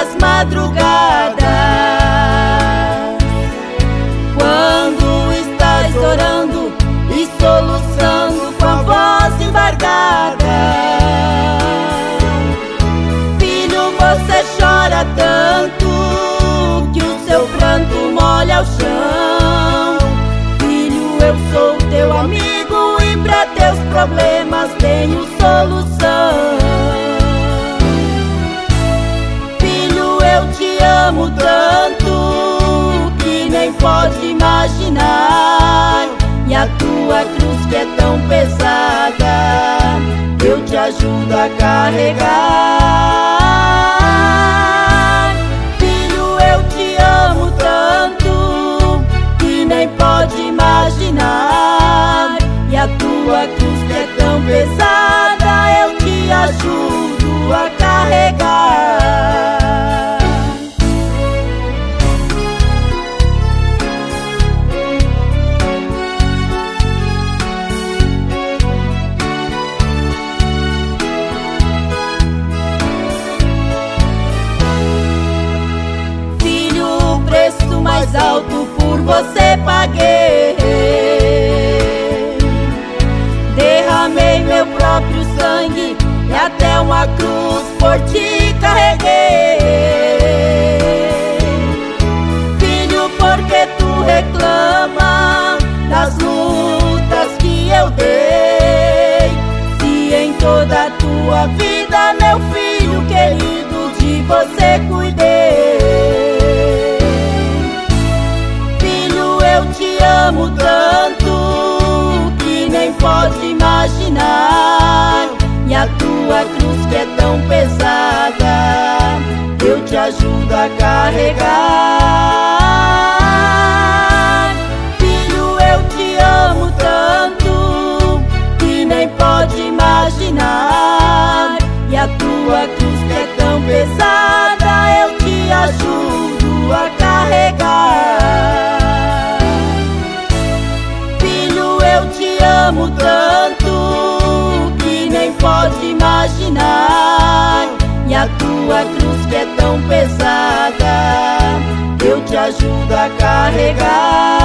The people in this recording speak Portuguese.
das madrugadas, quando estás orando e soluçando com a voz embargada. Filho, você chora tanto que o seu pranto molha o chão. Filho, eu sou teu amigo e pra teus problemas tenho solução. Filho, eu te amo tanto que nem pode imaginar. E a tua cruz que é tão pesada, eu te ajudo a carregar. Filho, eu te amo tanto que nem pode imaginar. E a tua cruz que é tão pesada, eu te ajudo a carregar. Mais alto por você paguei, derramei meu próprio sangue e até uma cruz por ti carreguei. Filho, por que tu reclama das lutas que eu dei? Se em toda a tua vida, meu filho querido, de você cuidei. Eu te amo tanto que nem pode imaginar. E a tua cruz que é tão pesada, eu te ajudo a carregar. Filho, eu te amo tanto que nem pode imaginar. E a tua cruz que é tão pesada, eu te ajudo a carregar. Eu te amo tanto que nem pode imaginar. E a tua cruz que é tão pesada, eu te ajudo a carregar.